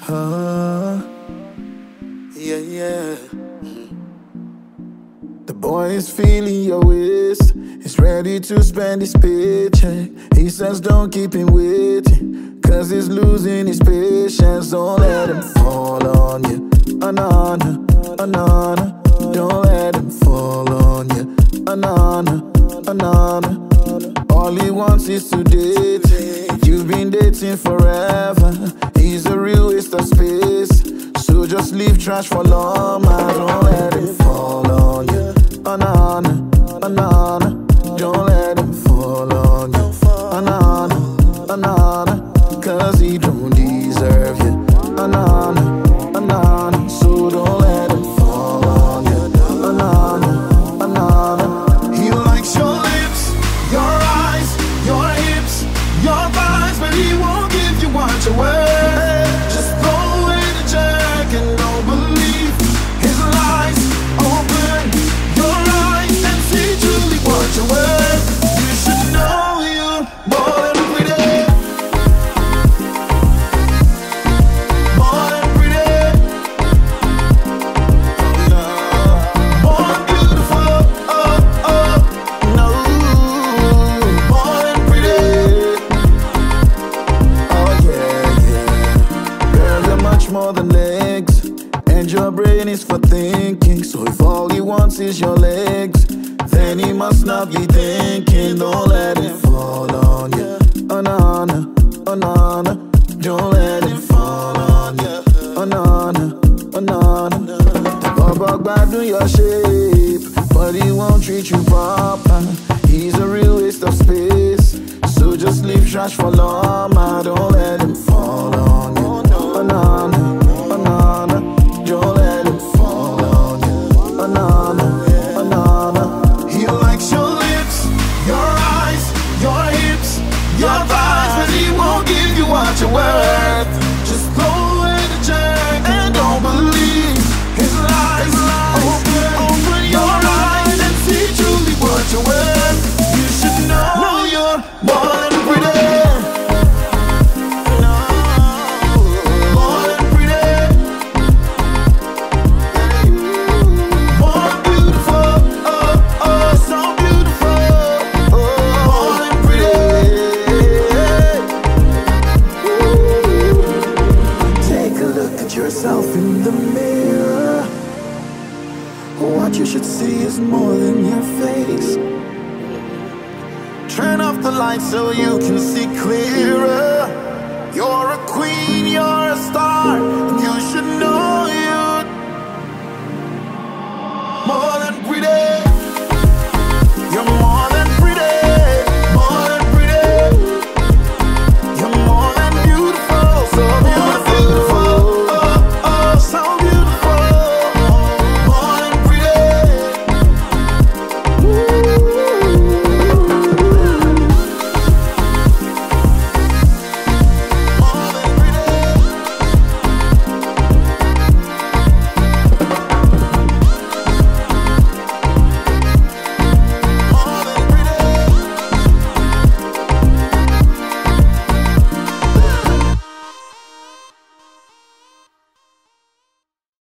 Yeah, yeah. The boy is feeling your waist. He's ready to spend his paycheck. He says don't keep him waiting, cause he's losing his patience. Don't let him fall on you. Anana, anana. Don't let him fall on you. Anana, anana. All he wants is to date. You've been dating forever. He's a real waste of space. So just leave trash for Loma. Don't let him fall on you. Anana, anana. Don't let him fall on you. Anana, anana. Cause he don't deserve you. Anana, anana. So don't let him fall on you. Anana, anana. He likes your lips, your eyes, your hips, your thighs, but he won't give you what you worth. Just throw away the check and don't believe his lies. Open your eyes and see truly what you're worth. You should know you're more than pretty, more than pretty, more than beautiful. Oh, oh, no, more than pretty. Oh yeah, yeah. Girl, you're much more than legs, and your brain is for thinking. So if all he wants is your legs, then he must not be thinking. Don't let it fall on you. Anana, anana. Don't let it fall on you. Anana, anana. The bug do your shape, but he won't treat you proper. He's a real waste of space. So just leave trash for Loma. Don't let him fall on you. Anana, anana. Don't let him fall on you. Anana, anana. He likes your lips, your eyes, your hips, your thighs, but he won't give you what you're worth. Just throw away the check and don't believe his lies. Open your eyes and see truly what you're worth. You should know you're more than pretty. More than pretty. More beautiful. Oh, oh, so beautiful. More than pretty. Take a look at yourself in the mirror. What you should see is more than your face. Turn off the lights so you